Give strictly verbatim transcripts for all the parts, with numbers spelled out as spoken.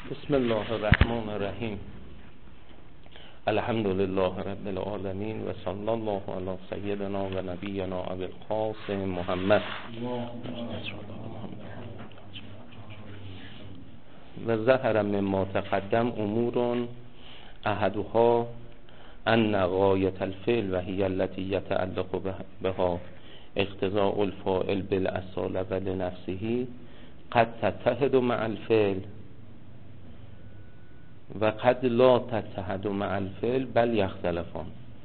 بسم الله الرحمن الرحیم. الحمد لله رب العالمین و صلی الله علی سیدنا و نبینا ابی القاسم محمد و ظهر مما تقدم امور احدها ان غایة الفعل و هی التي یتعلق بها اقتضاء الفاعل بالاصالة و لنفسه قد تتحد مع الفعل و قد لا تتحد مع الفعل بل یختلفان.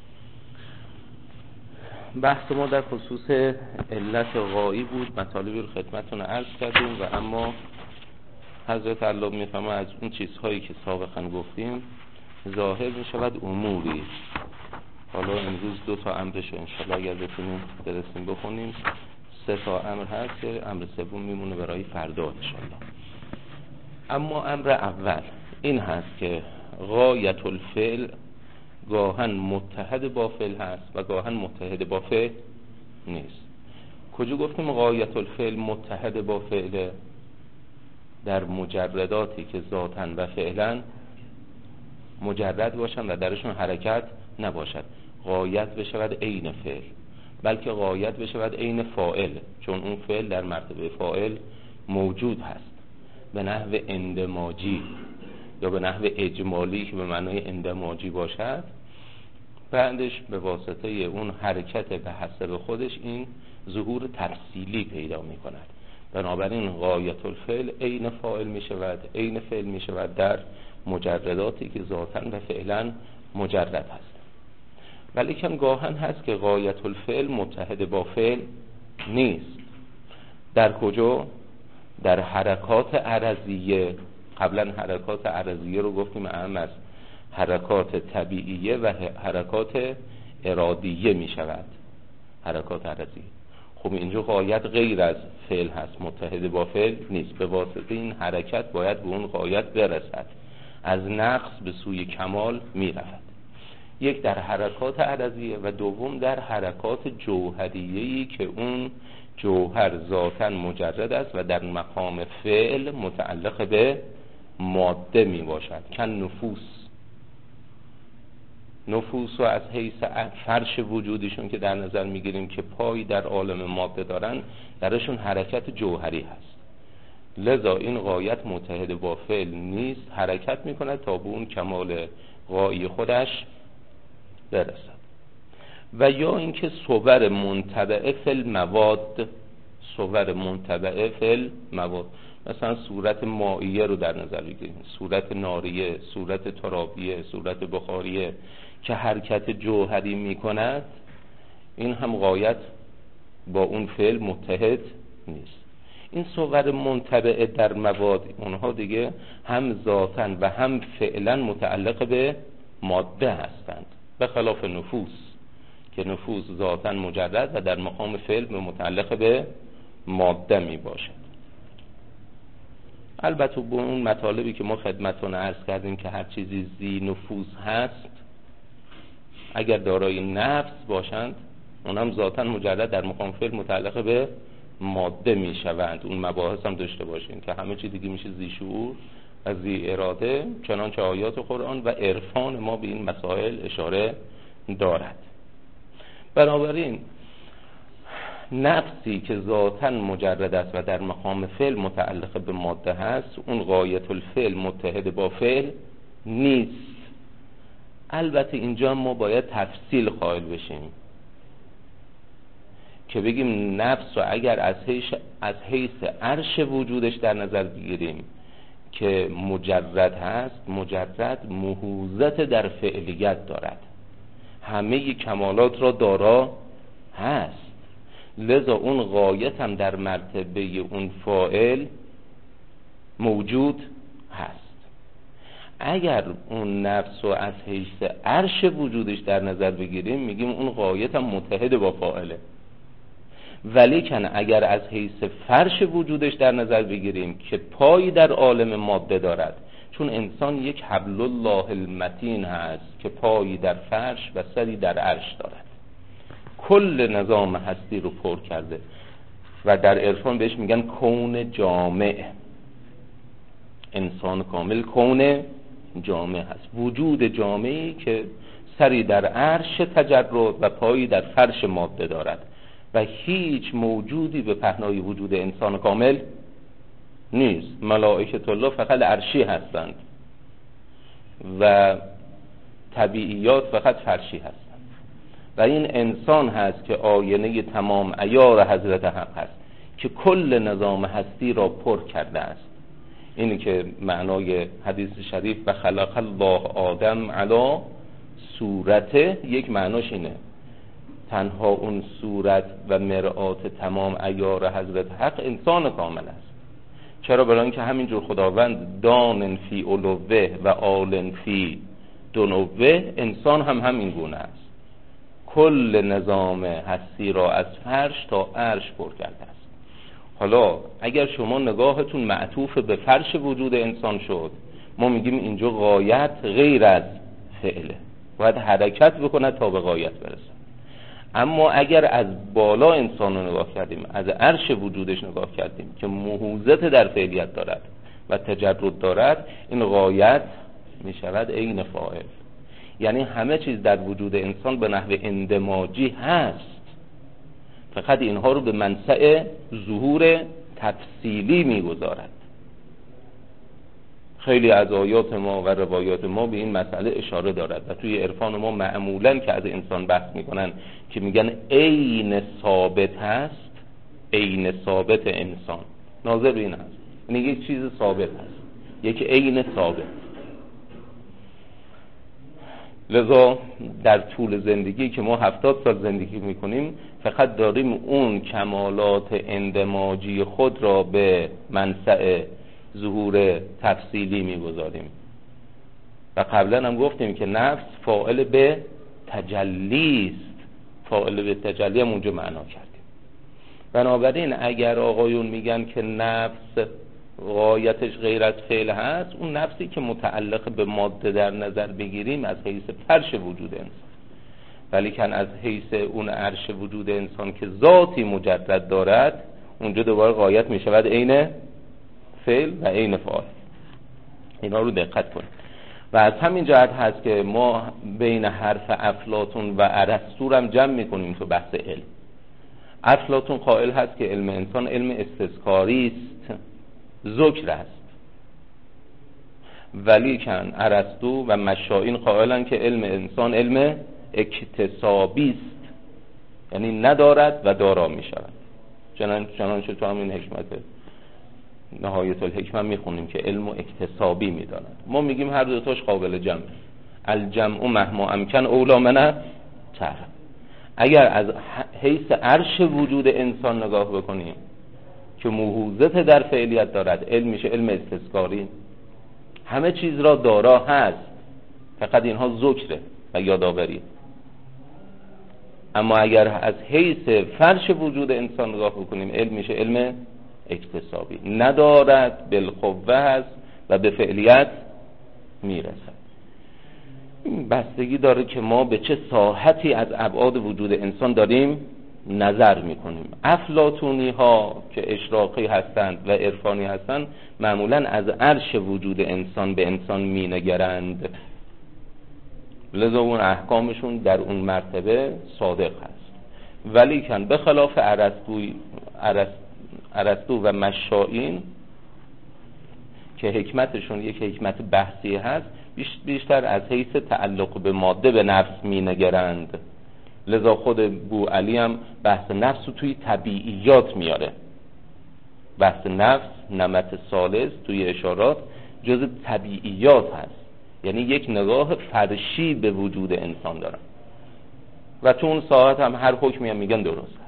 بحث ما در خصوص علت غایی بود، مطالبی رو خدمتتون عرض کردیم و اما حضرت الله میفهمه از اون چیزهایی که سابقا گفتیم ظاهر میشود اموری. حالا امروز دو تا امرش انشالله اگر بتونیم برسیم بخونیم، سه تا امر هست که امر سوم میمونه برای فردا انشالله. اما امر اول این هست که غایت الفعل گاهن متحد با فعل هست و گاهن متحد با فعل نیست. کجا گفتیم غایت الفعل متحد با فعل؟ در مجرداتی که ذاتاً و فعلاً مجرد باشن و درشون حرکت نباشد. غایت بشود عین فعل، بلکه غایت بشود عین فاعل، چون اون فعل در مرتبه فاعل موجود هست به نحو اندماجی یا به نحو اجمالی که به معنای اندماجی باشد. بعدش به واسطه اون حرکت به حسب خودش این ظهور تفصیلی پیدا می کند. بنابراین غایت الفعل عین فاعل می شود، عین فعل می شود در مجرداتی که ذاتاً و فعلاً مجرد هست. ولی کن گاهن هست که غایت الفعل متحد با فعل نیست. در کجا؟ در حرکات عرضیه. قبلا حرکات عرضیه رو گفتیم اهم از حرکات طبیعیه و حرکات ارادیه می شود. حرکات عرضیه خب اینجا غایت غیر از فعل هست، متحد با فعل نیست. به واسطه این حرکت باید به اون غایت برسد، از نقص به سوی کمال می رود. یک در حرکات عرضیه و دوم در حرکات جوهریه‌ای که اون جوهر ذاتاً مجرد است و در مقام فعل متعلق به ماده می باشد. کن نفوس نفوس و از حیث فرش وجودشون که در نظر می گیریم که پای در عالم ماده دارن، درشون حرکت جوهری هست. لذا این غایت متحد با فعل نیست، حرکت می کند تا به اون کمال غایی خودش برسد. و یا اینکه صور منتبعه فی مواد، صور منتبعه فی مواد، مثلا صورت مائیه رو در نظر بگیریم، صورت ناریه، صورت ترابیه، صورت بخاریه که حرکت جوهری می کند، این هم غایت با اون فعل متحد نیست. این صور منتبعه در مواد اونها دیگه هم ذاتاً و هم فعلاً متعلق به ماده هستند، به خلاف نفوس که نفوس ذاتاً مجرد و در مقام فعل متعلق به ماده می باشد. البته با اون مطالبی که ما خدمتتون عرض کردیم که هر چیزی ذی نفوس هست اگر دارای نفس باشند اونم ذاتاً مجرد در مقام فعل متعلق به ماده می شوند. اون مباحث هم داشته باشین که همه چی دیگه میشه ذی شعور و ذی اراده، چنانچه آیات قرآن و عرفان ما به این مسائل اشاره دارد. بنابراین نفسی که ذاتاً مجرد است و در مقام فعل متعلق به ماده هست، اون غایت الفعل متحد با فعل نیست. البته اینجا ما باید تفصیل قائل بشیم که بگیم نفس رو اگر از حیث از حیث عرش وجودش در نظر بگیریم که مجرد هست، مجرد مهوزت در فعلیت دارد، همه کمالات را دارا هست. لذا اون غایت هم در مرتبه اون فاعل موجود هست. اگر اون نفس رو از حیث عرش وجودش در نظر بگیریم میگیم اون غایت هم متحد با فاعله. ولیکن اگر از حیث فرش وجودش در نظر بگیریم که پایی در عالم ماده دارد، چون انسان یک حبل الله المتین هست که پایی در فرش و سری در عرش دارد، کل نظام هستی رو پر کرده و در عرفان بهش میگن کون جامع. انسان کامل کون جامع هست، وجود جامعی که سری در عرش تجرد و پایی در فرش ماده دارد و هیچ موجودی به پهنای وجود انسان کامل نیست. ملائکه الله فقط عرشی هستند و طبیعیات فقط فرشی هستند و این انسان هست که آینه تمام عیار حضرت حق هست که کل نظام هستی را پر کرده است. اینی که معنای حدیث شریف و خلق الله آدم علی صورته، یک معناش اینه، تنها اون صورت و مرآت تمام عیار حضرت حق انسان کامل است. چرا؟ برای اینکه همینجور خداوند دان فی علوه و آل فی دنوه، انسان هم همین گونه است، کل نظام هستی را از فرش تا عرش پر کرده است. حالا اگر شما نگاهتون معطوف به فرش وجود انسان شد، ما میگیم اینجا غایت غیر از فعله، باید حرکت بکنه تا به غایت برسه. اما اگر از بالا انسان رو نگاه کردیم، از عرش وجودش نگاه کردیم که محوزت در فعلیت دارد و تجرد دارد، این غایت میشود عین فاعل. یعنی همه چیز در وجود انسان به نحو اندماجی هست، فقط اینها رو به منشأ ظهور تفصیلی میگذارد. خیلی از آیات ما و روایات ما به این مسئله اشاره دارد و توی عرفان ما معمولاً که از انسان بحث میکنن که میگن عین ثابت هست، عین ثابت انسان ناظر به این هست، یعنی یک چیز ثابت هست، یک عین ثابت. لذا در طول زندگی که ما هفتاد سال زندگی میکنیم، فقط داریم اون کمالات اندماجی خود را به منشأ ظهور تفصیلی میگذاریم و قبلا هم گفتیم که نفس فاعل به تجلی است، فاعل به تجلی هم اونجا معنا کردیم. بنابراین اگر آقایون میگن که نفس غایتش غیر از فعل هست، اون نفسی که متعلق به ماده در نظر بگیریم از حیث فرش وجود انسان، ولی کن از حیث اون عرش وجود انسان که ذاتی مجرد دارد، اونجا دوباره غایت میشود عین فعل و عین فاعل. اینا رو دقت کنید. و از همین جهت هست که ما بین حرف افلاطون و ارسطو هم جمع میکنیم تو بحث علم. افلاطون قائل هست که علم انسان علم استذکاری است، ذکر است، ولی کن ارسطو و مشائین قائلن که علم انسان علم اکتسابی است، یعنی ندارد و دارا می شود. چنانچه تو همین حکمت نهایت الحکمه میخونیم که علم و اکتسابی میداند. ما میگیم هر دوتاش قابل جمع، الجمع مهما امکن اولا من تر. اگر از حیث عرش وجود انسان نگاه بکنیم که موهوزت در فعلیت دارد، علم میشه علم استذکاری، همه چیز را دارا هست، فقط اینها ذکره و یادآوری. اما اگر از حیث فرش وجود انسان نگاه بکنیم، علم میشه علم اکتسابی، ندارد، بالقوه هست و به فعلیت میرسد. این بستگی داره که ما به چه ساحتی از ابعاد وجود انسان داریم نظر میکنیم. افلاطونی ها که اشراقی هستند و عرفانی هستند، معمولا از عرش وجود انسان به انسان مینگرند، لذا اون احکامشون در اون مرتبه صادق هست. ولی کن به خلاف ارسطوی ارسطو و مشائین که حکمتشون یک حکمت بحثی هست، بیشتر از حیث تعلق به ماده به نفس می نگرند. لذا خود بو علی هم بحث نفس رو توی طبیعیات میاره. بحث نفس، نمط ثالث توی اشارات جز طبیعیات هست، یعنی یک نگاه فرشی به وجود انسان دارن و تو اون ساعت هم هر حکمی هم میگن درست هست.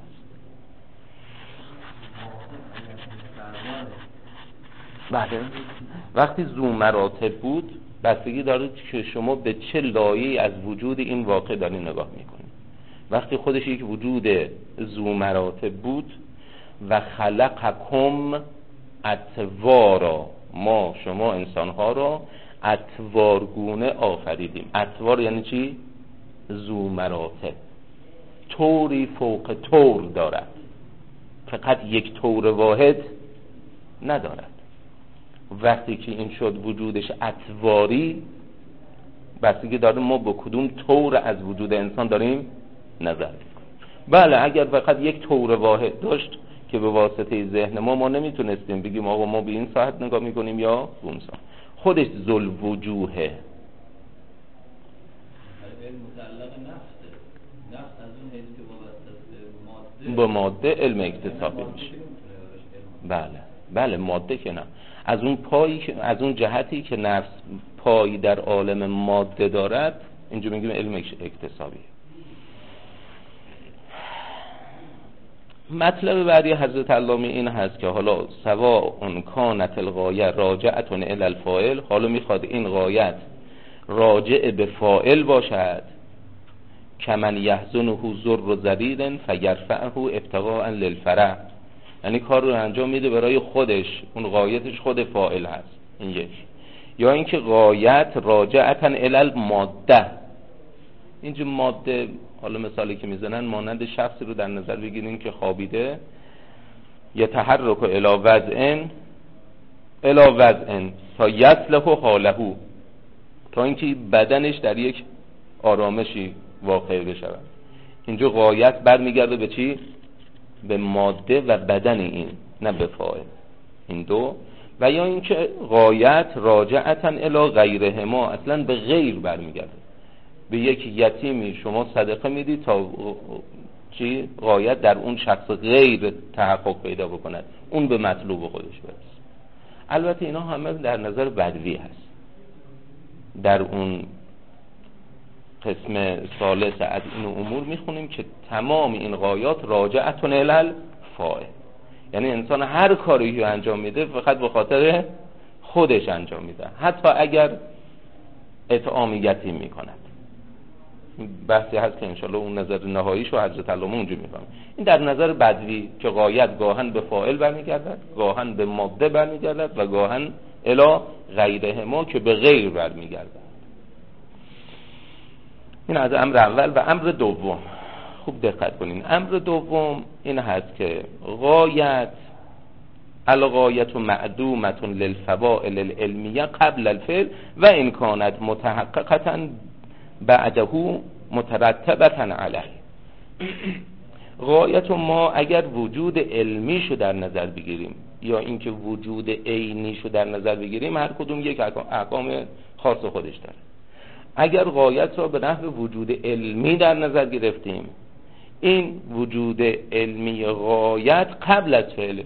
بله، وقتی ذو مراتب بود، بستگی داره که شما به چه لایه‌ای از وجود این واقع داری نگاه میکنید. وقتی خودش یک وجود ذو مراتب بود و خلقکم اطوارا، ما شما انسانها را اطوارگونه آفریدیم. اطوار یعنی چی؟ ذو مراتب، طوری فوق طور دارد، فقط یک طور واحد ندارد. وقتی که این شد وجودش اطواری، بستگی داره ما با کدوم طور از وجود انسان داریم نظر میکنیم. بله اگر فقط یک طور واحد داشت که به واسطه ذهن ما ما نمیتونستیم بگیم آقا ما به این ساعت نگاه میکنیم یا به اون ساعت. خودش ذل وجوهه. با ماده علم اکتسابی میشه. بله بله ماده که نه، از اون پایی که از اون جهتی که نفس پایی در عالم ماده دارد، اینجا میگیم علم اکتسابی. مطلب بعدی حضرت علامه این هست که حالا سواء کانت الغایه راجعه الی الفاعل، حالا میخواد این غایت راجع به فاعل باشد، کمن یحزنه ذر ضریر فیرفعه ابتغاء للفرح، یعنی کار رو انجام میده برای خودش، اون غایتش خود فاعل هست. این یک. یا اینکه غایت راجعه الی الماده، اینجا ماده حالا مثالی که میزنن مانند شخصی رو در نظر بگیرین که خوابیده، یتحرک الی وضع الی وضع تا یصلح حاله، تا اینکه بدنش در یک آرامشی واقع بشود. اینجا غایت برمیگرده به چی؟ به ماده و بدن این، نه به فاعل. این دو. و یا اینکه غایت راجعه الی غیرهما، اصلا به غیر برمیگرده. به یک یتیمی شما صدقه میدی تا چی؟ غایت در اون شخص غیر تحقق پیدا بکند، اون به مطلوب خودش برسه. البته اینا همه در نظر بدوی هست. در اون قسم ثالث از این امور میخونیم که تمام این غایات راجعه الی الفاعل، یعنی انسان هر کاری رو انجام میده فقط به خاطر خودش انجام میده، حتی اگر اطعام یتیم میکند. بحثی هست که انشالله اون نظر نهاییشو حضرت علامه اونجا میفهمه. این در نظر بدوی که غایت گاهن به فاعل برمیگردد، گاهن به ماده برمیگردد و گاهن الی غیرهما که به غیر برمیگردد. این از امر اول. و امر دوم خوب دقت کنین. امر دوم این هست که غایت الغایت معدومه للفوائل العلمیه قبل الفعل و ان کانت متحققه بعده مترتبه علیه. غایت ما اگر وجود علمی شو در نظر بگیریم یا اینکه وجود عینی شو در نظر بگیریم، هر کدوم یک احکام خاص خودش داره. اگر غایت را به نحو وجود علمی در نظر گرفتیم، این وجود علمی غایت قبل از فعل،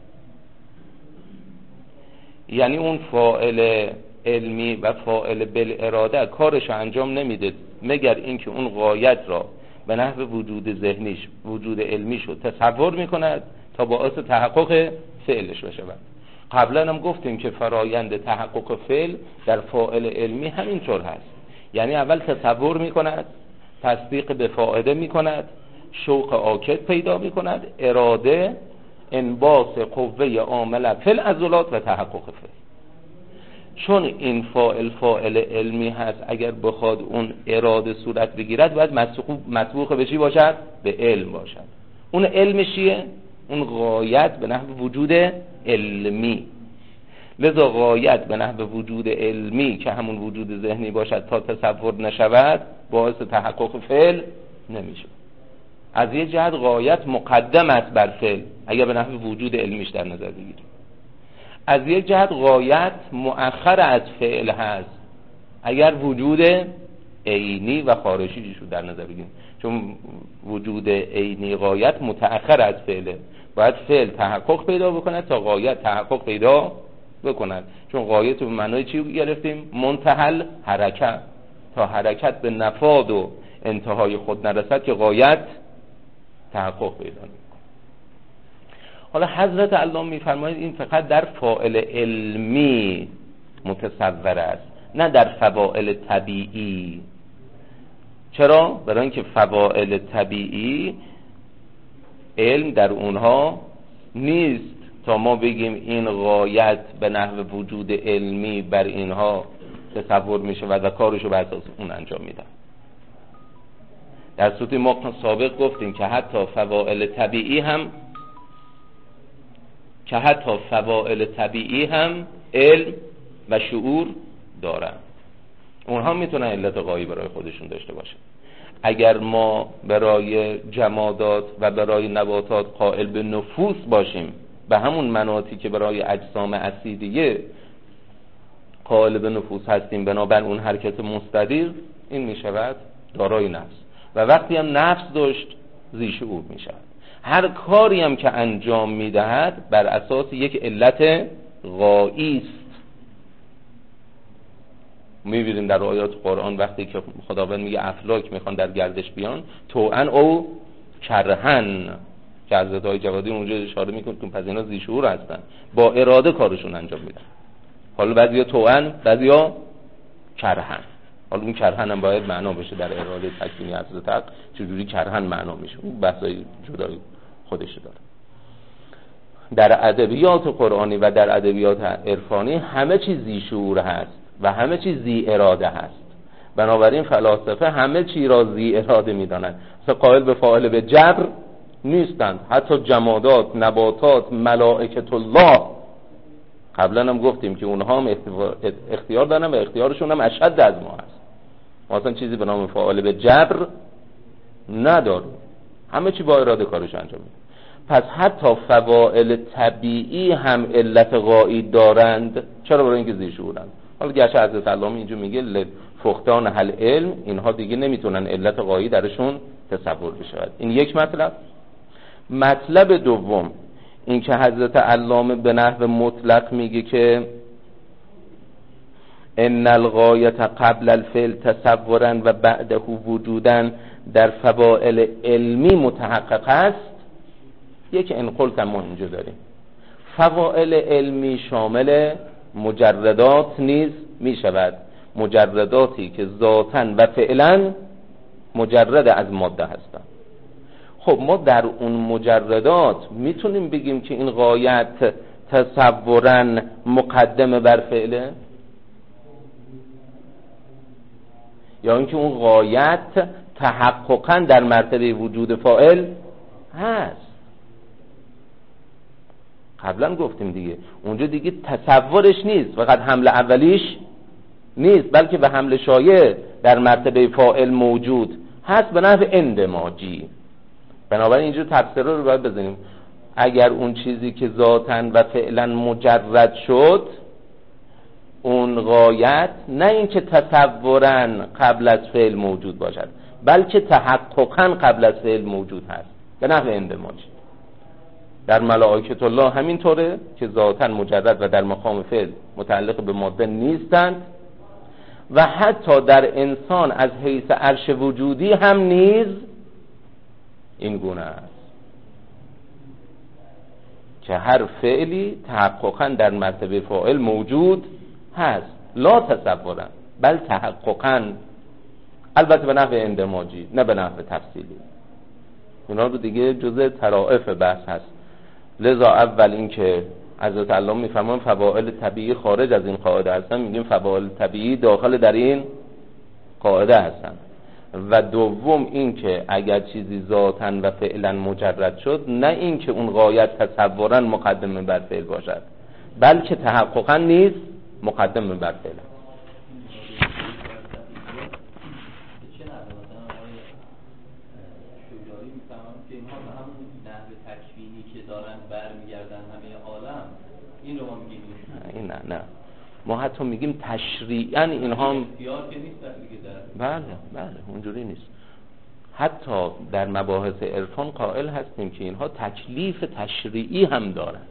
یعنی اون فاعل علمی و فاعل بالاراده کارش انجام نمیده مگر اینکه اون غایت را به نحو وجود ذهنیش، وجود علمی شد تصور میکند تا باعث تحقق فعلش بشود. قبلا هم گفتیم که فرایند تحقق فعل در فاعل علمی همینطور هست، یعنی اول تصور میکند، تصدیق به فائده میکند، شوق آکد پیدا میکند، اراده، انباس قوه عامله فعل عضلات و تحقق فعل. چون این فاعل فاعل علمی هست، اگر بخواد اون اراده صورت بگیرد باید مسبوق به چی باشد؟ به علم باشد. اون علم چیه؟ اون غایت به نحو وجود علمی. لذا غایت به نحو وجود علمی که همون وجود ذهنی باشد تا تصور نشود باعث تحقق فعل نمیشه. از یه جهت غایت مقدم است بر فعل اگر به نحو وجود علمیش در نظر بگیریم. از یک جهت غایت مؤخر از فعل هست اگر وجود عینی و خارجیش رو در نظر بگیریم، چون وجود عینی غایت متأخر از فعله، باید فعل تحقق پیدا بکند تا غایت تحقق پیدا بکند. چون غایت به معنای چی گرفتیم؟ منتهل حرکت، تا حرکت به نفاذ و انتهای خود نرسد که غایت تحقق پیدا نمی‌کند. حالا حضرت علامه می‌فرمایند این فقط در فاعل علمی متصور است، نه در فواعل طبیعی. چرا؟ برای اینکه فواعل طبیعی علم در اونها نیست تا ما بگیم این غایت به نحو وجود علمی بر اینها تصور میشه و کارشو بر اساس اون انجام میدن. در صورتی ما سابق گفتیم که حتی فواعل طبیعی هم که حتی فواعل طبیعی هم علم و شعور دارن. اونها میتونن علت غایی برای خودشون داشته باشن. اگر ما برای جمادات و برای نباتات قائل به نفوس باشیم، به همون مناطی که برای اجسام اسیدیه قائل به نفوس هستیم، بنابر اون حرکت مستدیر، این میشود دارای نفس. و وقتی هم نفس داشت ذی شعور میشود. هر کاری هم که انجام میدهد بر اساس یک علت غایی است. میبینیم در آیات قرآن وقتی که خداوند میگه افلاک میخوان در گردش بیان، توأن او کرهن، که حضرت های جوادی اونجا اشاره میکنه که پس اینا ذی شعور هستن، با اراده کارشون انجام میدن. حالا بعضیا توأن، بعضیا کرهن. حالا این کرهن هم باید معنا بشه در اراده تکوینی حضرت حق، چجوری کرهن معنا میشه، اون بحثای جدایی خودش داره. در ادبیات قرآنی و در ادبیات عرفانی همه چیز ذی شعور هست و همه چیز ذی اراده هست. بنابراین فلاسفه همه چی را ذی اراده میدانند. مثلا قائل به فاعل به جبر نیستند. حتی جمادات، نباتات، ملائکه الله، قبلا هم گفتیم که اونها هم اختیار دارن و اختیارشون هم اشد از ما هست. ما اصلا چیزی به نام فاعل به جبر نداریم. همه چی با اراده کارش انجام میده. پس حتی فواعل طبیعی هم علت غایی دارند. چرا؟ برای اینکه ذی شعورند. حالا گرچه حضرت علامه اینجا میگه فقدان حل علم، اینها دیگه نمیتونن علت غایی درشون تصور بشه. این یک مطلب. مطلب دوم این که حضرت علامه به نحو مطلق میگه که ان الغایه قبل الفعل تصورا و بعده وجودا در فواعل علمی متحقق است. یک انقلت هم ما اینجا داریم. فواعل علمی شامل مجردات نیز می شود، مجرداتی که ذاتاً و فعلاً مجرد از ماده هستند. خب ما در اون مجردات میتونیم بگیم که این غایت تصوراً مقدمه بر فعله، یا اینکه اون غایت تحققاً در مرتبه وجود فاعل هست. قبلا گفتیم دیگه اونجا دیگه تصورش نیست، فقط حمل اولیش نیست، بلکه به حمل شایع در مرتبه فاعل موجود هست به نحو اندماجی. بنابراین اینجا تفسیر رو باید بزنیم. اگر اون چیزی که ذاتاً و فعلا مجرد شد، اون غایت نه اینکه تصوراً قبل از فعل موجود باشد، بلکه تحققاً قبل از فعل موجود هست به نحو اندماجی. در ملائکه الله همینطوره که ذاتاً مجرد و در مقام فعل متعلق به ماده نیستند، و حتی در انسان از حیث عرش وجودی هم نیز این گونه است که هر فعلی تحققاً در مرتبه فاعل موجود هست، لا تصورا بل تحققاً، البته به نحو اندماجی نه به نحو تفصیلی. اینا رو دیگه جزء طرائف بحث هست. لذا اول این که حضرت علامه میفرمان فواعل طبیعی خارج از این قاعده هستن، میگیم فواعل طبیعی داخل در این قاعده هستن. و دوم این که اگر چیزی ذاتاً و فعلا مجرد شد، نه این که اون غایت تصوراً مقدمه بر فعل باشد، بلکه تحققاً نیز مقدمه بر فعل. این رو ما میگیم این نه نه ما حتی میگیم تشریعاً اینها هم اختیار که نیست دیگه در بله بله اونجوری نیست. حتی در مباحث عرفان قائل هستیم که اینها تکلیف تشریعی هم دارند،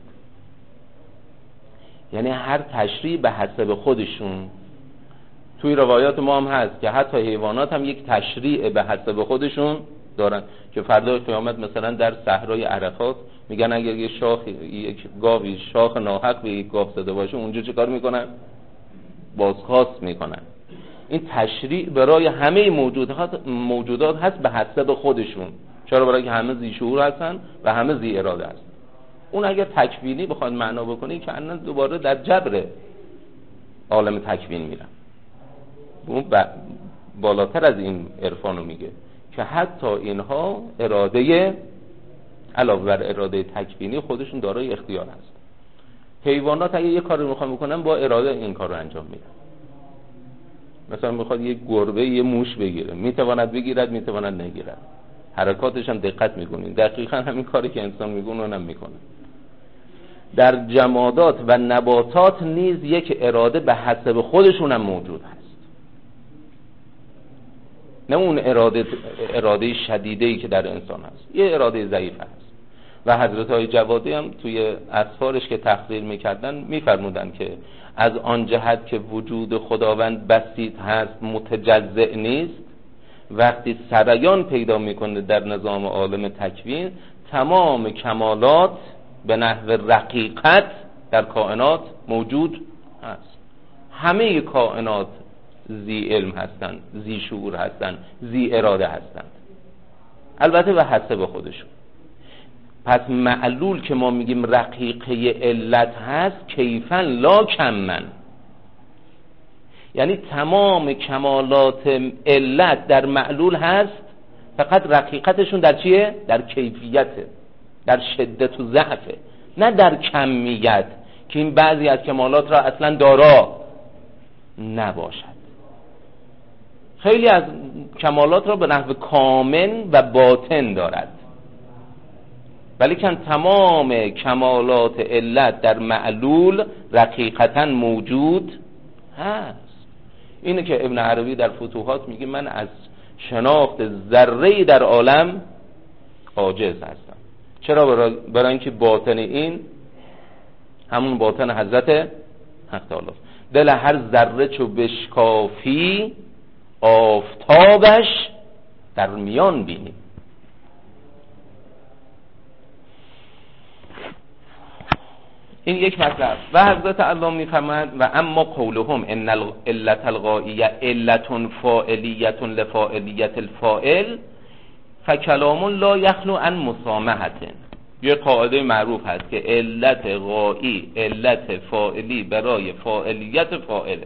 یعنی هر تشریع به حسب خودشون. توی روایات ما هم هست که حتی حیوانات هم یک تشریع به حسب خودشون دارن، که فردای قیامت مثلا در صحرای عرفات میگن اگر یک شاخ یک گاوی شاخ ناحق به یک گاو زده باشه، اونجا چه کار میکنن؟ بازخواست میکنن. این تشریع برای همه موجودات موجودات هست به حسب خودشون. چرا؟ برای که همه ذی شعور هستن و همه ذی اراده هستن. اون اگر تکوینی بخواد معنا بکنه که الان دوباره در جبر عالم تکوین میرن، اون بالاتر از این عرفانو میگه که حتی اینها اراده علاوه بر اراده تکوینی خودشون دارای اختیار هست. حیوانات اگه یه کاری میخوان بکنن با اراده این کار رو انجام میدن. مثلا میخواد یه گربه یه موش بگیره، میتواند بگیرد میتواند نگیرد، حرکاتش هم دقت میکنین، دقیقاً همین کاری که انسان میکنه اونم میکنه. در جمادات و نباتات نیز یک اراده به حسب خودشون هم موجود هست، نه اون اراده اراده شدیده‌ای که در انسان هست، یه اراده ضعیف هست. و حضرت های جوادی هم توی اسفارش که تقریر میکردن میفرمودن که از آن جهت که وجود خداوند بسیط هست متجزئ نیست، وقتی سریان پیدا میکنه در نظام عالم تکوین تمام کمالات به نحو رقیقت در کائنات موجود هست. همه کائنات ذی علم هستند، ذی شعور هستند، ذی اراده هستند، البته به حسب خودشون. پس معلول که ما میگیم رقیقه علت هست کیفاً لا کمن، یعنی تمام کمالات علت در معلول هست، فقط رقیقتشون در چیه؟ در کیفیته، در شدت و ضعفه، نه در کمیت که این بعضی از کمالات را اصلا دارا نباشد. خیلی از کمالات را به نحو کامل و باطن دارد، ولی که تمام کمالات علت در معلول رقیقتا موجود هست. اینه که ابن عربی در فتوحات میگه من از شناخت ذره‌ای در عالم عاجز هستم. چرا؟ برای اینکه باطن این همون باطن حضرت حق تعالی است. دل هر ذره چو بشکافی آفتابش در میان بینی. این یک مطلب. و حضرت الله میفرماید و اما قولهم ان العلت الغائیه علت فاعلیه لفاعلیت الفاعل فکلام لا یخلو عن مسامحه. یه قاعده معروف هست که علت غایی علت فاعلی برای فاعلیت فاعله،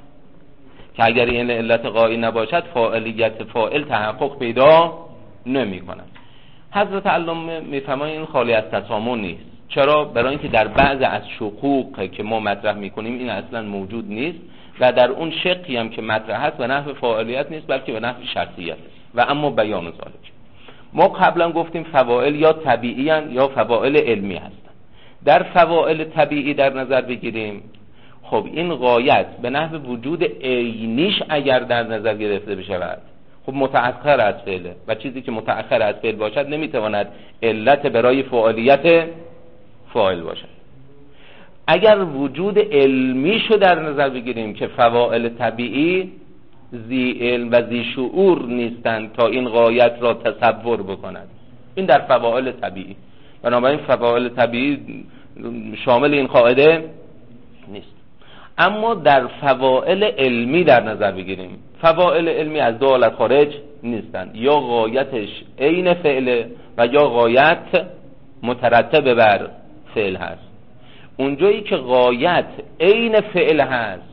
که اگر این علت غایی نباشد فاعلیت فاعل تحقق پیدا نمی کند. حضرت الله میفرماید این خالی از تسامح نیست. چرا؟ برای اینکه در بعض از شقوق که ما مطرح میکنیم این اصلا موجود نیست، و در اون شقی هم که مطرح هست به نحو فاعلیت نیست بلکه به نحو شرطیت است. و اما بیان ذالک، ما قبلا گفتیم فواعل یا طبیعی هستند یا فواعل علمی هستند. در فواعل طبیعی در نظر بگیریم، خب این غایت به نحو وجود عینیش اگر در نظر گرفته بشود خب متأخر از فعله، و چیزی که متأخر از فعل باشد نمیتواند علت برای فعالیت فاعل باشد. اگر وجود علمیشو در نظر بگیریم که فواعل طبیعی ذی علم و ذی شعور نیستند تا این غایت را تصور بکنند، این در فواعل طبیعی. بنابراین فواعل طبیعی شامل این قاعده نیست. اما در فواعل علمی در نظر بگیریم، فواعل علمی از دو حالت خارج نیستند، یا غایتش عین فعل و یا غایت مترتب بر فعل هست. اونجایی که غایت عین فعل هست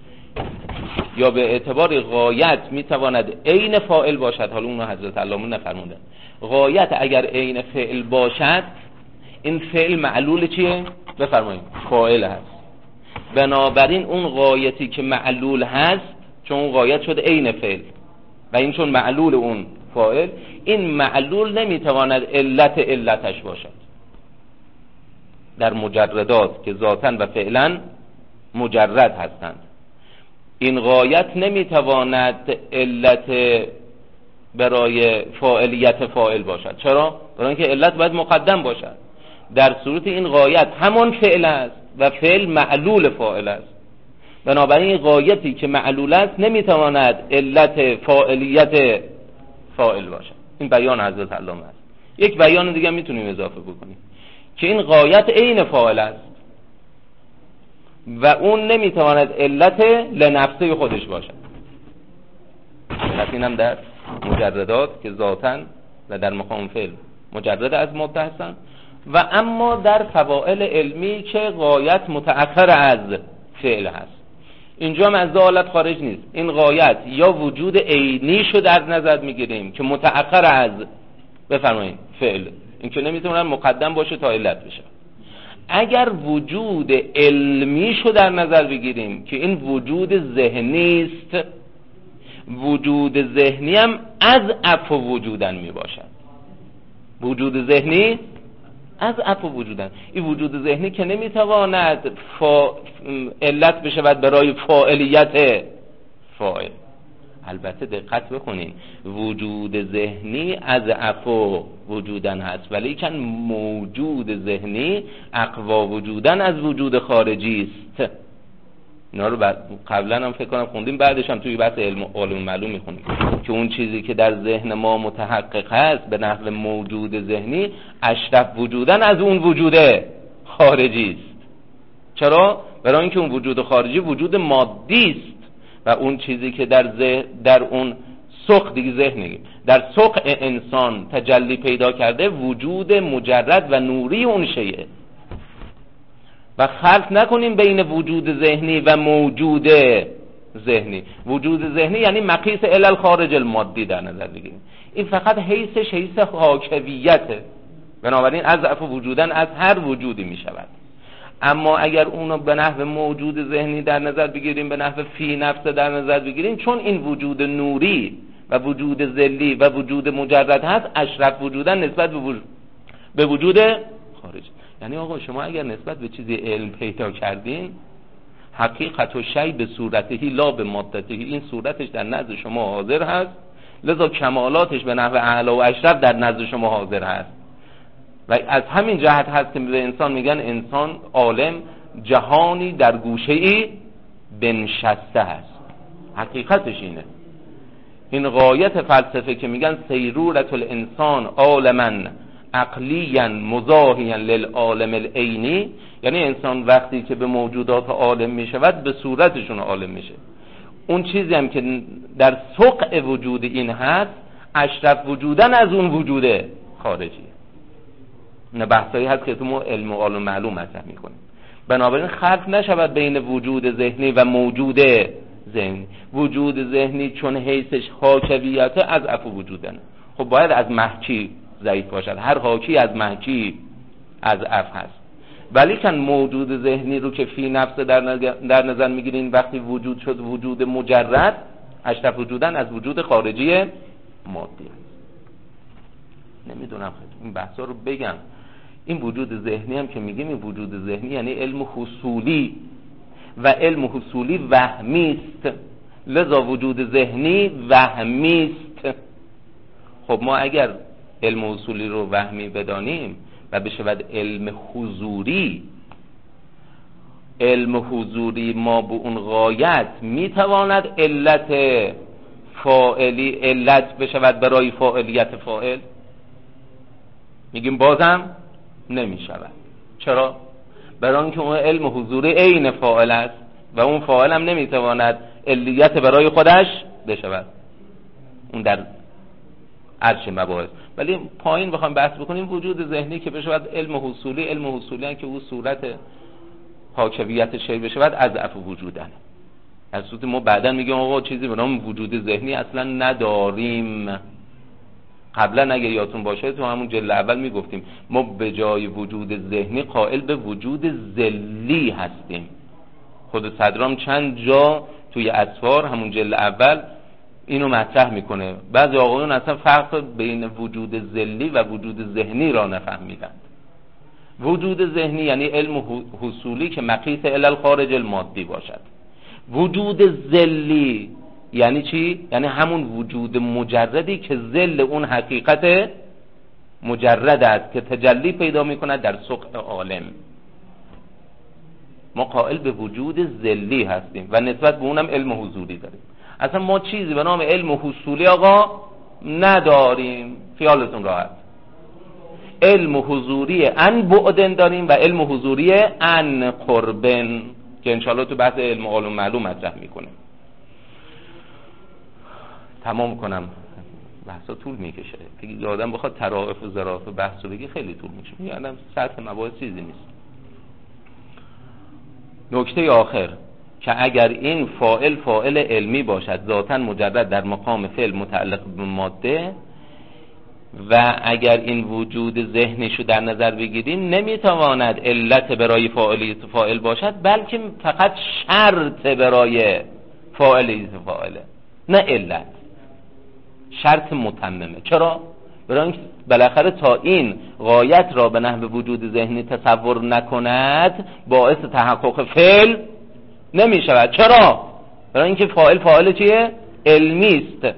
یا به اعتبار غایت میتواند عین فاعل باشد، حالا اونو حضرت علامه نفرمونده، غایت اگر عین فعل باشد این فعل معلول چیه؟ بفرمایید فاعل هست. بنابراین اون غایتی که معلول هست، چون اون غایت شده عین فعل و این چون معلول اون فاعل، این معلول نمیتواند علت علتش باشد. در مجردات که ذاتاً و فعلاً مجرد هستند، این غایت نمیتواند علت برای فاعلیت فاعل باشد. چرا؟ برای اینکه علت باید مقدم باشد. در صورت این غایت همان فعل است و فعل معلول فاعل است. بنابراین غایتی که معلول است نمیتواند علت فاعلیت فاعل باشد. این بیان حضرت علامه است. یک بیان دیگه میتونیم اضافه بکنیم که این غایت عین فاعل است و اون نمیتواند علت لنفسه خودش باشد. پس اینم در مجردات که ذاتاً و در مقام فعل مجرد از ماده هستند، و اما در فواعل علمی که غایت متأخر از فعل هست، اینجا هم از دو حالت خارج نیست. این غایت یا وجود عینیشو در نظر میگیریم که متأخر از بفرمایید فعل، این که نمیتونه مقدم باشه تا علت بشه. اگر وجود علمی شو در نظر بگیریم که این وجود ذهنی است، وجود ذهنی هم از عفو وجودن می باشد. وجود ذهنی از عفو وجودن، این وجود ذهنی که نمیتواند فا... علت بشود برای فاعلیت فاعل. البته دقت بکنین، وجود ذهنی از عفو وجودن هست، ولی کن موجود ذهنی اقوا وجودن از وجود خارجی است. اینا رو قبلا هم فکر کنم خوندیم، بعدش هم توی بحث علم علوم معلوم میخونیم که اون چیزی که در ذهن ما متحقق هست به نحو موجود ذهنی اشرف وجودن از اون وجود خارجی است. چرا؟ برای اینکه اون وجود خارجی وجود مادی است و اون چیزی که در ذهن، در اون سوق دیگه ذهن در سوق انسان تجلی پیدا کرده وجود مجرد و نوری اون شیء. و خلط نکنیم بین وجود ذهنی و موجود ذهنی. وجود ذهنی یعنی مقیس الی خارج المادی در نظر بگیریم، این فقط حیثش حیث حاکویته، بنابراین از عفو وجودن از هر وجودی می شود. اما اگر اونو به نحو موجود ذهنی در نظر بگیریم، به نحو فی نفس در نظر بگیریم، چون این وجود نوری و وجود ذلی و وجود مجرد هست، اشرف وجودن نسبت به وجود, به وجود خارج. یعنی آقا شما اگر نسبت به چیزی علم پیدا کردین، حقیقت و شی به صورتهی لا به مادتهی، این صورتش در نزد شما حاضر هست، لذا کمالاتش به نحو اعلی و اشرف در نزد شما حاضر هست. و از همین جهت هست که به انسان میگن انسان عالم جهانی در گوشه‌ای بنشسته است. حقیقتش اینه. این غایت فلسفه که میگن سیرورت الانسان عالما عقلیا مزاحیا للعالم العینی، یعنی انسان وقتی که به موجودات عالم میشود به صورتشون عالم میشه. اون چیزی هم که در سوق وجود این هست اشرف وجودن از اون وجود خارجی. نه بحثایی هست که تو ما علم و علوم معلوم مطرح میکنیم. بنابراین خلط نشود بین وجود ذهنی و موجود ذهنی. وجود ذهنی چون حیثش حاکویت از عفو وجودن، خب باید از محکی ضعیف باشد. هر حاکی از محکی از عفو هست. ولی کن موجود ذهنی رو که فی نفس در, در نظر میگیرین، وقتی وجود شد وجود مجرد، اشرف وجودن از وجود خارجی مادی هست. نمیدونم این بحثا رو بگم. این وجود ذهنی هم که میگیم، این وجود ذهنی یعنی علم حصولی و علم حصولی وهمی است، لذا وجود ذهنی وهمی است. خب ما اگر علم حصولی رو وهمی بدانیم و بشود علم حضوری، علم حضوری ما به اون غایت میتواند علت فاعلی علت بشود برای فاعلیت فاعل؟ میگیم بازم نمیشود. چرا؟ برای اینکه اون علم حضوری عین فاعل است و اون فاعل هم نمیتواند علیت برای خودش بشود. اون در عرش مباحث. ولی پایین بخوام بحث بکنیم، وجود ذهنی که بشود علم حصولی، علم حصولی هم که او صورت حاکویت شی بشود از عفو وجودن. از صورت ما بعداً میگیم آقا چیزی به نام وجود ذهنی اصلا نداریم. قبلا اگه یادتون باشه تو همون جلد اول میگفتیم ما به جای وجود ذهنی قائل به وجود ذلی هستیم. خود صدرام چند جا توی اسفار همون جلد اول اینو مطرح میکنه. بعضی آقایون اصلا فرق بین وجود ذلی و وجود ذهنی را نفهمیدند. وجود ذهنی یعنی علم حصولی که مقیس الی الخارج المادی باشد. وجود ذلی یعنی چی؟ یعنی همون وجود مجردی که ذل اون حقیقت مجرد است که تجلی پیدا میکند در سوق عالم. ما قائل به وجود ذلی هستیم و نسبت به اونم علم حضوری داریم. اصلا ما چیزی به نام علم حصولی آقا نداریم. خیالتون راحت. علم حضوری ان بعدن داریم و علم حضوری ان قربن که انشاءالله تو بحث علم علوم معلوم مطرح میکنیم. تمام کنم، بحثا طول میکشه. اگه آدم بخواد ترائف و ظرافت بحث رو بگی خیلی طول میشه. یعنی سطح مباحث چیزی نیست. نکته آخر که اگر این فاعل فاعل علمی باشد ذاتاً مجرد در مقام فعل متعلق به ماده، و اگر این وجود ذهنش رو در نظر بگیریم نمیتواند علت برای فاعلیت فاعل باشد، بلکه فقط شرط برای فاعلیت فاعله، نه علت، شرط متممه. چرا؟ برای اینکه بالاخره تا این غایت را به نحو وجود ذهنی تصور نکند باعث تحقق فعل نمی شود. چرا؟ برای اینکه فاعل فاعل چیه؟ علمی است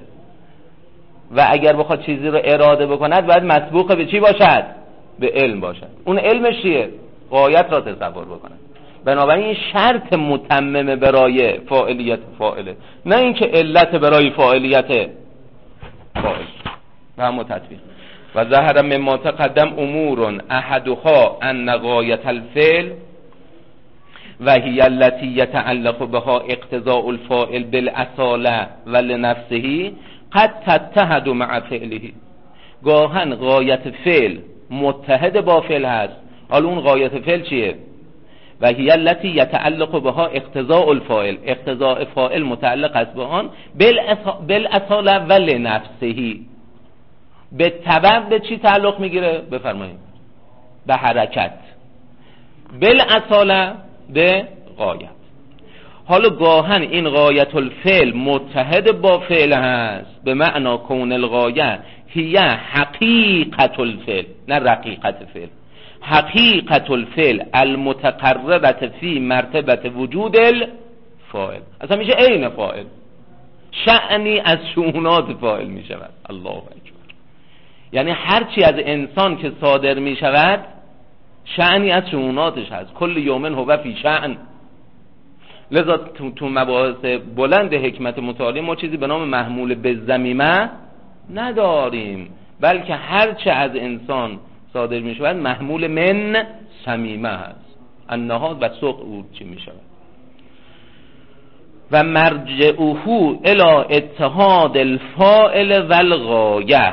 و اگر بخواد چیزی رو اراده بکند باید مسبوق به چی باشد؟ به علم باشد. اون علمش چیه؟ غایت را تصور بکند. بنابراین این شرط متمم برای فاعلیت فاعله، نه اینکه علت برای فاعلیت فاعل. و هم تطبیق و ظهر مما تقدم امور احدها ان غایت الفعل و هی التي يتعلق بها اقتضاء الفاعل بالاصاله و لنفسه قد تتحد مع فعله. گاهن غایت فعل متحد با فعل هست. حالا اون غایت فعل چیه؟ و هی التي يتعلق بها اقتضاء الفاعل، اقتضاء فاعل متعلق است به آن بالاصاله و لنفسه. به تبع به چی تعلق میگیره؟ بفرمایید. به حرکت. بالاصاله به غایت. حالا گاهن این غایت الفعل متحد با فعل هست به معنا کون الغایه هی حقیقت الفعل، نه رقیقت فعل. حقیقت الفعل المتقربت فی مرتبت وجود الفاعل. اصلا میشه عین فاعل، شأنی از شؤونات فاعل میشود. الله اکبر. یعنی هرچی از انسان که صادر میشود شأنی از شؤوناتش هست. کل یومن هو فی شأن. لذا تو, تو مباحث بلند حکمت متعالی ما چیزی به نام محمول به ضمیمه نداریم، بلکه هرچه از انسان صادر می شود محمول من صمیمه هست. النهاد و سقعود چی می شود؟ و مرجعه الی اتحاد الفاعل و الغایه.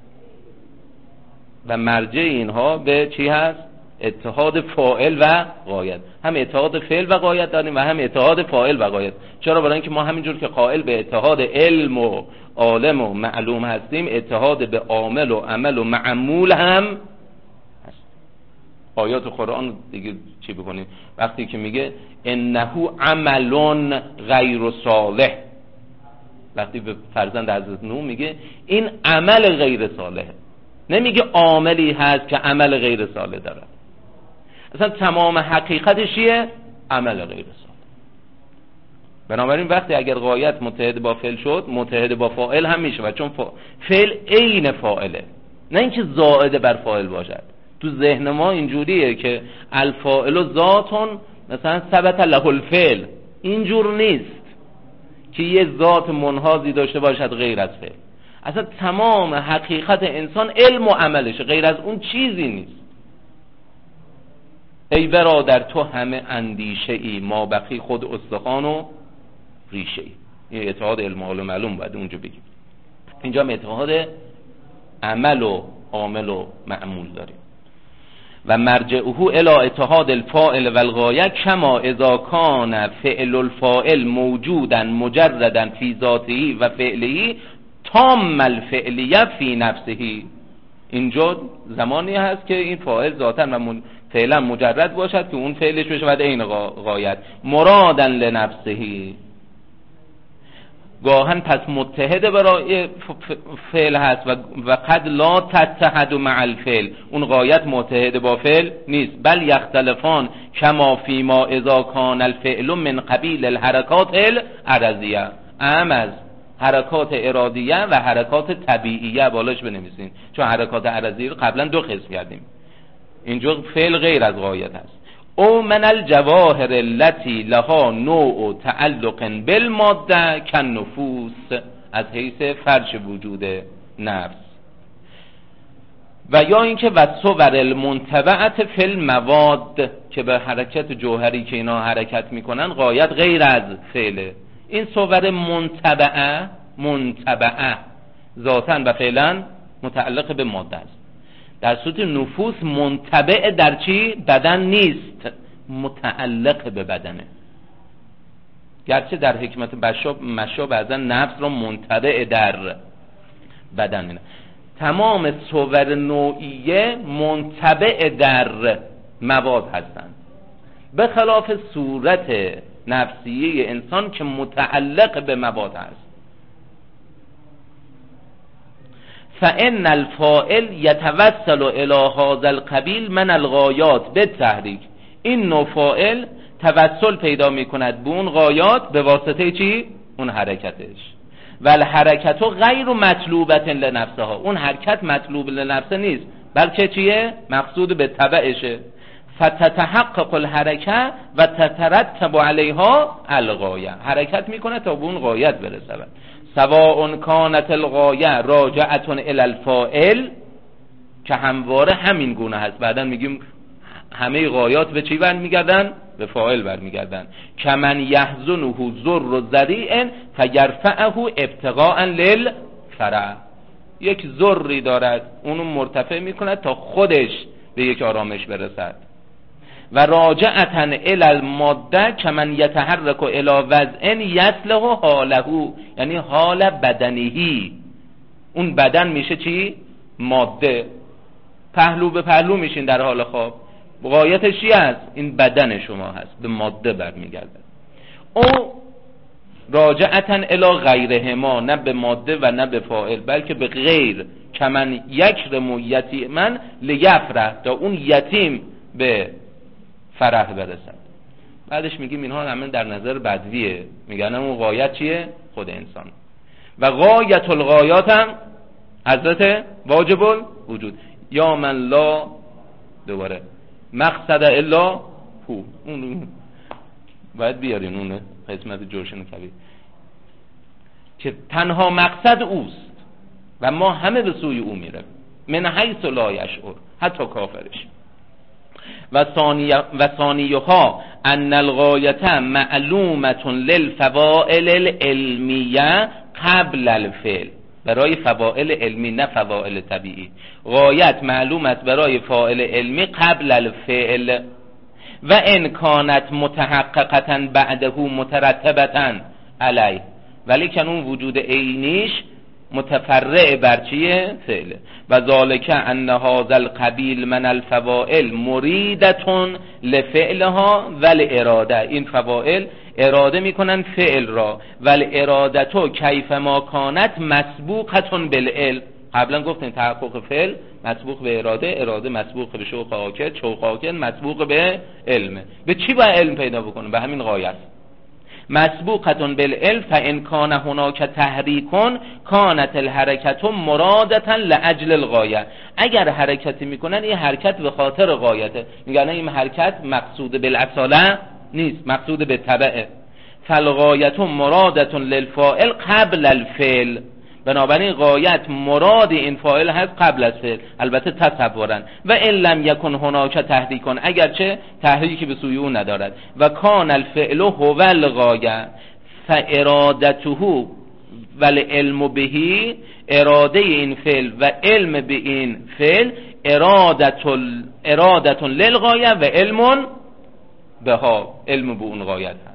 و مرجع اینها به چی هست؟ اتحاد فاعل و غایت. هم اتحاد فعل و غایت داریم و هم اتحاد فاعل و غایت. چرا؟ برای اینکه ما همینجور که قائل به اتحاد علم و عالم و معلوم هستیم، اتحاد به عامل و عمل و معمول هم هست. آیات قرآن دیگه چی بکنیم؟ وقتی که میگه انه عمل غیر صالح، وقتی به فرزند حضرت نوح میگه این عمل غیر صالح، نمیگه عاملی هست که عمل غیر صالح داره. اصلا تمام حقیقتش چیه؟ عمل غیر صالح. بنابراین وقتی اگر غایت متحد با فعل شد، متحد با فاعل هم میشه، و چون فعل عین فاعله، نه اینکه زائد بر فاعل باشد. تو ذهن ما اینجوریه که الفاعل ذاتون مثلا ثبت له الفعل، اینجور نیست که یه ذات منحازی داشته باشد غیر از فعل. اصلا تمام حقیقت انسان علم و عملشه، غیر از اون چیزی نیست. ای برادر تو همه اندیشه ای، ما بقی خود استخوان و ریشه ای. این اتحاد علم و معلوم باید اونجا بگیم. اینجا هم اتحاد عمل و عامل و معمول داریم. و مرجعه الی اتحاد الفاعل و الغایه کما اذا کان فعل الفاعل موجودا مجردا فی ذاته و فعله تام الفعلیه فی نفسه. اینجا زمانی هست که این فاعل ذاتا و فعلا مجرد باشد که اون فعلش بشه بعد عین غایت مرادن لنفسه. گاهن پس متحد برای فعل هست و و قد لا تتحد مع الفعل، اون غایت متحد با فعل نیست، بل یختلفان کما فی ما اذا کان الفعل من قبیل الحرکات العرضیه. ام از حرکات ارادیه و حرکات طبیعیه بالاش بنویسین، چون حرکات عرضی رو قبلا دو قسم کردیم. اینجا فعل غیر از غایت هست. او من الجواهر التي لها نوع تعلق بالماده كالنفوس، از حیث فرش وجود نفس. و یا اینکه و صور المنتبعت فی المواد، که به حرکت جوهری که اینا حرکت میکنن غایت غیر از فعله. این صور منتبعه منتبعه ذاتاً و فعلاً متعلق به ماده است. در صورت نفوس منتبع در چی؟ بدن نیست، متعلق به بدنه. گرچه در حکمت مشا بعضا نفس را منتبع در بدن نه. تمام صور نوعیه منطبع در مواد هستند، به خلاف صورت نفسیه انسان که متعلق به مواد هست. فإن الفاعل يتوسل إلى هذا القبیل من الغایات بالتحریک، این نوع فاعل توسل پیدا میکند به اون غایات به واسطه چی؟ اون حرکتش. و الحرکت غیر مطلوبت لنفسها، اون حرکت مطلوب لنفسه نیست بلکه چیه؟ مقصود به تبعشه. فتتحقق الحرکت و تترتب علیها الغایه، حرکت میکنه تا به اون غایت برسه. سواء کانت الغایه راجعه الی الفاعل، که همواره همین گونه هست، بعدا میگیم همه غایات به چی برمیگردن؟ به فاعل برمیگردن. کمن یحزنه ذر ذریع فیرفعه ابتغاء للفرح، یک ذری دارد اونو مرتفع میکنه تا خودش به یک آرامش برسد. و راجعتاً الی الماده کمن یتحرک الی وضع یصلح حاله، یعنی حال بدنهی، اون بدن میشه چی؟ ماده. پهلو به پهلو میشین در حال خواب، غایتش چی است؟ این بدن شما هست، به ماده برمیگرده. او راجعتاً الی غیرهما، نه به ماده و نه به فاعل بلکه به غیر. کمن یکرم یتیما لیفرح، تا اون یتیم به فرح برسد. بعدش میگیم اینها همه در نظر بدویه، میگن اون غایت چیه؟ خود انسان. و غایت الغایات هم حضرت واجب الوجود، یا من لا دوباره مقصد الا هو، اون باید بیارین اون قسمت جوشن کبیر که تنها مقصد اوست و ما همه به سوی او میریم، من حیث لا یشعر، حتی کافرش. و ثانیه و ثانیها ان الغایه معلومه للفوائل العلمیه قبل الفعل، برای فواعل علمی نه فواعل طبیعی. غایت معلوم است برای فاعل علمی قبل الفعل. و ان کانت متحققه بعده مترتبه علیه، ولی که اون وجود عینیش متفرع بر چیه؟ فعله. و ذالک ان هذا القبیل من الفواعل مریدتون لفعلها والاراده، این فواعل اراده میکنن فعل را. والارادتو کیف ما کانت مسبوقتون بالعلم، قبلا گفتیم تحقق فعل مسبوق به اراده، اراده مسبوق به شوق عاقل، شوق عاقل مسبوق به علم. به چی باید علم پیدا بکنه؟ به همین غایت. مسبوقتون بالعلم فان کان هناک تحریکون کانت الحرکت مرادتا لاجل الغایه، اگر حرکتی میکنن این حرکت به خاطر غایته، میگن این حرکت مقصود بالاصاله نیست، مقصود به تبعه. فالغایت مرادت للفاعل قبل الفعل، بنابراین غایت مراد این فاعل هست قبل از فعل، البته تصورا. و ان لم یکن هناک تحریکون، اگرچه تحریکی به سوی او ندارد. و کان الفعل هو الغایه فارادته والعلم به، اراده این فعل و علم به این فعل ارادت ارادت للغایه و علم بها، علم به اون غایت هست.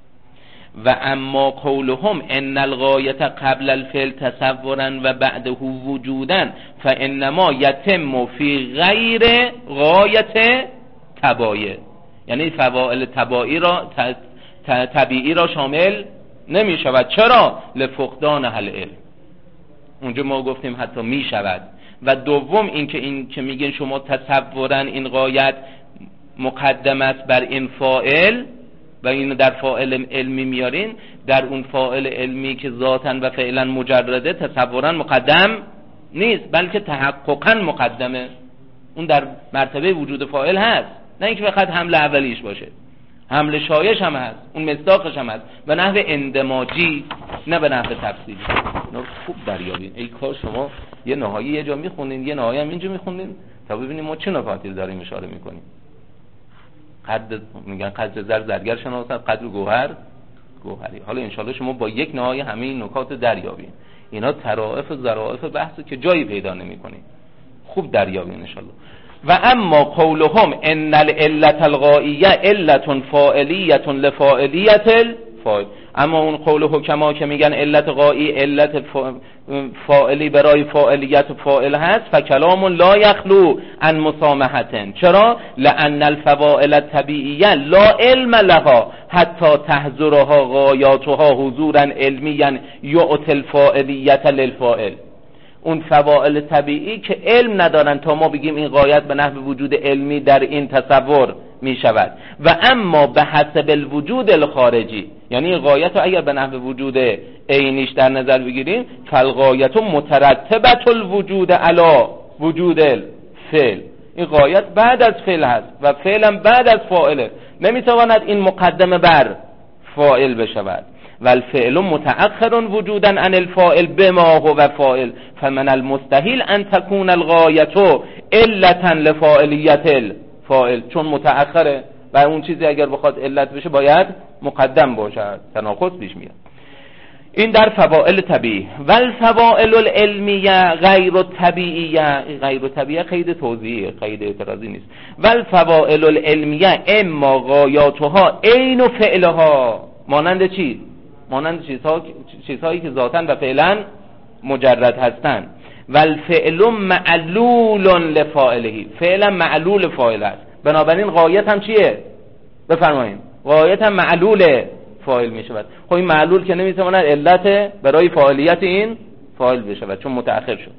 و اما قولهم ان الغایه قبل الفعل تصورا و بعده وجودا فانما یتم فی غیر غایت تبایع، یعنی فواعل تبایی را طبیعی را شامل نمی شود. چرا؟ لفقدان العلم، اونجا ما گفتیم حتی می شود. و دوم این که این که میگن شما تصورا این غایت مقدم است بر این فاعل و این در فاعل علمی میارین، در اون فاعل علمی که ذاتاً و فعلا مجرده تصورا مقدم نیست بلکه تحققاً مقدمه، اون در مرتبه وجود فاعل هست، نه اینکه فقط حمل اولیش باشه، حمل شایش هم هست، اون مصداقش هم هست به نحو اندماجی نه به نحو تفصیلی. اینا خوب دریابین. ای کار شما یه نهایی یه جا میخونین یه نهایی هم اینجا میخونین تا ببینیم ما چه نکاتی داریم اشاره میکنیم. قدر میگن قدر زر زرگر شناسد، قدر گوهر گوهری. حالا انشالله شما با یک نهایی همه این نکات دریابین. اینا طرائف و ظرائف بحث که جایی پیدا نمیکنین، خوب دریابین انشالله. و اما قولهم ان العلة الغائیه علة فاعلیه لفاعلیه فاعل. اما اون قول حکما که میگن علت غایی علت فاعلی برای فاعلیت فاعل هست، فکلام لا یخلو عن مسامحة. چرا؟ لان الفواعل الطبیعیه لا علم لها حتی تحضرها غایاتها حضورا علمیا یعطی الفاعلیت للفاعل. اون فواعل طبیعی که علم ندارن تا ما بگیم این غایت به نحو وجود علمی در این تصور می شود. و اما به حسب الوجود الخارجی، یعنی غایت رو اگر به نحو وجود عینیش در نظر بگیریم، فالغایت مترتبت الوجود علی وجود الفعل. این غایت بعد از فعل هست و فعلا بعد از فاعله، نمیتواند این مقدمه بر فاعل بشود. والفعل متأخر وجودا عن الفاعل بما هو فاعل، فمن المستحيل ان تكون الغایة علتا لفاعلیت الفاعل. چون متأخره و اون چیزی اگر بخواد علت بشه باید مقدم باشد، تناقض پیش میاد. این در فواعل طبیعی. والفواعل العلمیه غیر الطبیعیه، غیر الطبیعیه قید توضیحی، قید اعتراضی نیست. والفواعل العلمیه اما غایاتها عین فعلها، مانند چی؟ مانند چیزها چیزهایی که ذاتاً و فعلاً مجرد هستند. والفعل معلول لفاعله، فعلا معلول فاعل است، بنابراین غایت هم چیه؟ بفرمایید. غایت هم معلول فاعل می شود. خب این معلول که نمیتواند علت برای فاعلیت این فاعل بشود چون متأخر شد.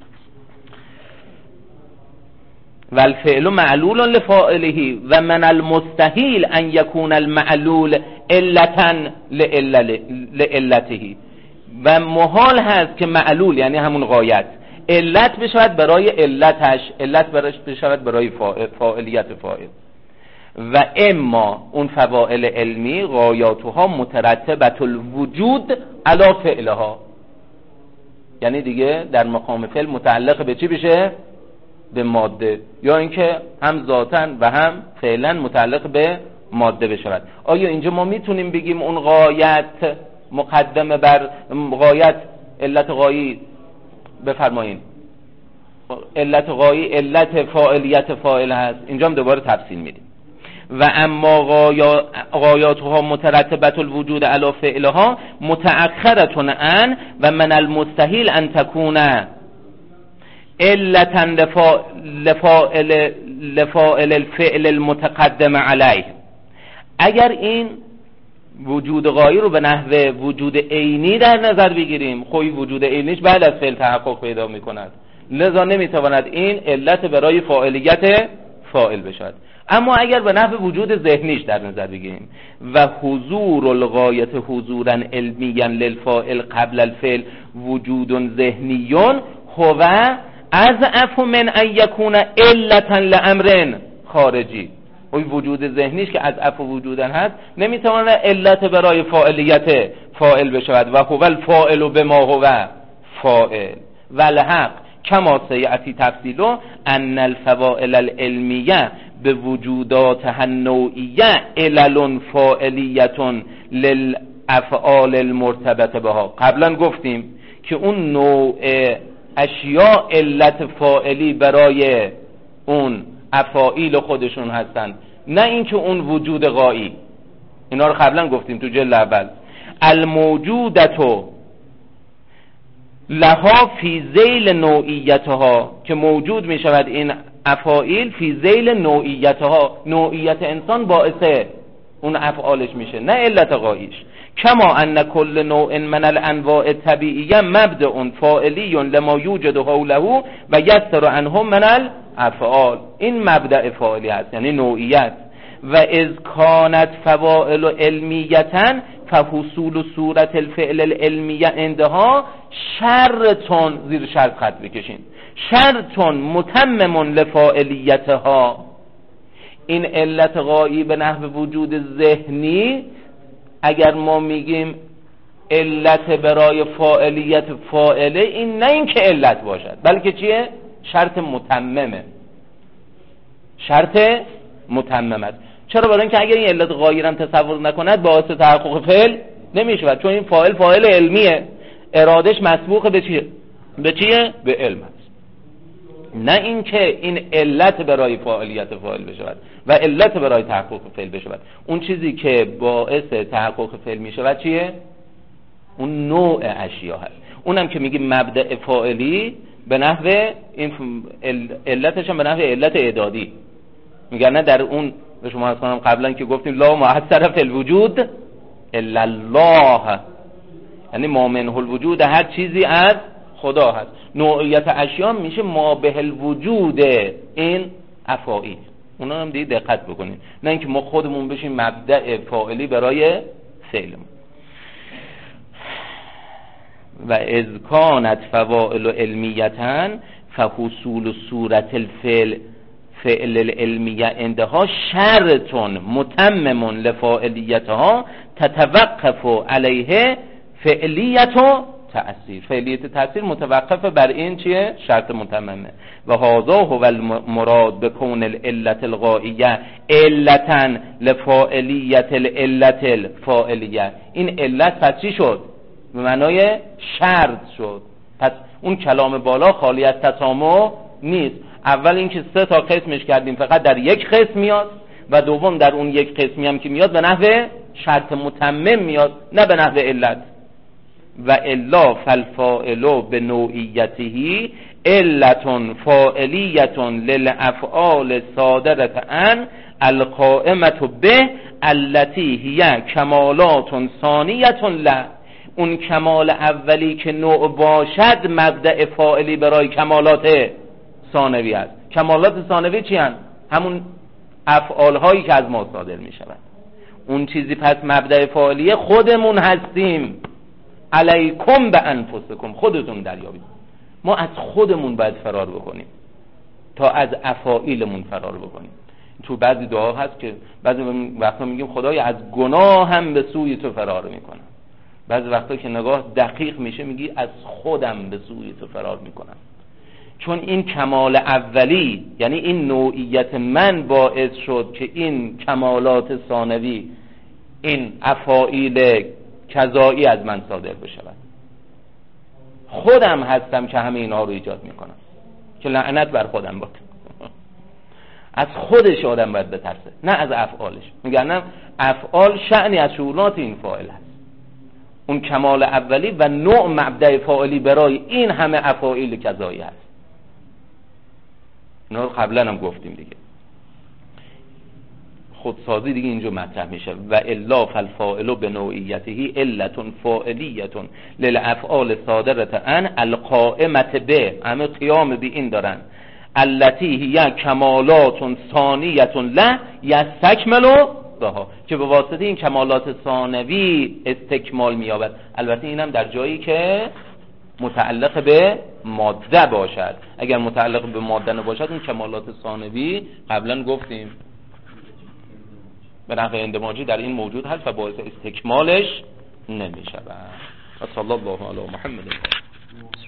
والفعل معلول لفاعله و من المستحيل ان يكون المعلول علتا لعلته. و محال هست که معلول یعنی همون غایت علت بشود برای علتش، علت بشود برای فاعلیت فاعل. و اما اون فواعل علمی غایاتها مترتبت الوجود علی فعلها، یعنی دیگه در مقام فعل متعلق به چی بشه؟ به ماده، یا اینکه هم ذاتاً و هم فعلاً متعلق به ماده بشود. آیا اینجا ما میتونیم بگیم اون غایت مقدمه بر غایت علت غایی؟ بفرمایید. علت غایی علت فاعلیت فاعل هست. اینجا هم دوباره تفصیل میدیم. و اما غایا غایاتها مترتبت الوجود علی فعلها متأخرة عن و من المستحيل ان تكون علتا لفاعل لفاعل الفعل المتقدم علیه. اگر این وجود غایی رو به نحو وجود عینی در نظر بگیریم، خوی وجود عینیش بعد از فعل تحقق پیدا می کند، لذا نمیتواند این علت برای فاعلیت فاعل بشود. اما اگر به نحو وجود ذهنیش در نظر بگیریم و حضور الغایت حضورا علمیا للفاعل قبل الفعل وجود ذهنی هو اضعف من ان یکون علتا لامر خارجی. اون وجود ذهنیش که اضعف وجودن هست نمیتونه علت برای فاعلیت فاعل بشود. و هو الفاعل بما هو فاعل. والحق کما سیأتی تفصیله ان الفواعل العلمیه به وجوداتها النوعیه علل فاعلیه للافعال المرتبطه بها. قبلا گفتیم که اون نوع اشیاء علت فاعلی برای اون افاعیل خودشون هستن، نه اینکه اون وجود غایی. اینا رو قبلا گفتیم تو جلد اول. الموجودتو لها فی ذیل نوعیتها، که موجود می شود این افاعیل فی ذیل نوعیتها، نوعیت انسان باعث اون افعالش میشه نه علت غاییش. کما ان کل نوع من الانواع الطبیعیه مبدأ فاعلی لما یوجد حوله و یستر عنه من الافعال. این مبدأ فاعلی هست یعنی نوعیت. و اذ کانت فواعل علمیتا فحصول صورت الفعل العلمیه عندها شرطون، زیر شرط خط بکشین، شرطون متمم لفاعلیتها. این علت غایی به نحو وجود ذهنی اگر ما میگیم علت برای فاعلیت فاعله، این نه این که علت باشد بلکه چیه؟ شرط متممه، شرط متمم است. چرا؟ برای اینکه اگر این علت غایی را تصور نکند باعث تحقق فعل نمیشود، چون این فاعل فاعل علمیه، ارادش مسبوق به چیه؟ به چیه؟ به علم است. نه اینکه این علت برای فاعلیت فاعل بشود و علت برای تحقق فعل بشود. اون چیزی که باعث تحقق فعل میشود چیه؟ اون نوع اشیا هست. اونم که میگیم مبدأ فاعلی به نحو این علتش هم به نحو علت اعدادی میگن. نه در اون به شما از کنم قبلا که گفتیم لا محصر فی الوجود الا الله، یعنی ما منه الوجود هر چیزی از خدا هست. نوعیت اشیا میشه ما به الوجود این افاعیل. اونا هم دیگه دقت بکنید، نه اینکه ما خودمون بشیم مبدأ فاعلی برای فعلمون. و اذ کانت فواعل علمیتاً فحصول صورت الفعل فعل العلمیه عندها شرط متمم لفاعلیتها تتوقف علیه فعلیت و تأثیر. فعلیت تأثیر متوقف بر این چیه؟ شرط متممه. و هذا هو المراد بکون العلت الغائیه علتا لفاعلیت العلت الفاعلیه. این علت پس چی شد؟ به معنای شرط شد. پس اون کلام بالا خالی از تسامح نیست. اول اینکه سه تا قسمش کردیم فقط در یک قسم میاد، و دوم در اون یک قسمی هم که میاد به نحو شرط متمم میاد، نه به نحو علت. و الا فالفاعل به نوعیته علت فاعلیه للافعال صادره عن القائمه به التي هي کمالات ثانیه له. اون کمال اولی که نوع باشد مبدأ فاعلی برای کمالات ثانوی است. کمالات ثانوی چی هستند؟ همون افعال هایی که از ما صادر می شود. اون چیزی پس مبدأ فاعلی خودمون هستیم. علیکم به انفسکم، خودتون دریابید. ما از خودمون باید فرار بکنیم تا از افاعیلمون فرار بکنیم. تو بعضی دعا هست که بعضی وقتا میگیم خدای از گناه هم به سوی تو فرار میکنم. بعضی وقتا که نگاه دقیق میشه میگی از خودم به سوی تو فرار میکنم. چون این کمال اولی، یعنی این نوعیت من، باعث شد که این کمالات ثانوی، این افاعیل کذایی از من صادر بشود. خودم هستم که همه اینها رو ایجاد میکنم، که لعنت بر خودم باد. از خودش آدم باید بترسه، نه از افعالش. میگن افعال شأنی از شؤونات این فاعل هست. اون کمال اولی و نوع مبدأ فاعلی برای این همه افاعیل کذایی هست. اینا رو قبلا هم گفتیم دیگه. خودسازی دیگه اینجا مطرح میشه. و الا فالفاعل به نوعیته علت فاعلیه للافعال صادره عن القائمه به، همه قیام به این دارن، التي هي کمالات ثانیه لا یستکمل بها، که به واسطه این کمالات ثانوی استکمال می‌یابد. البته اینم در جایی که متعلق به ماده باشد. اگر متعلق به ماده نباشد اون کمالات ثانوی قبلا گفتیم به نحو اندماجی در این موجود هست و باعث استکمالش نمی‌شود. صلی الله علی محمد.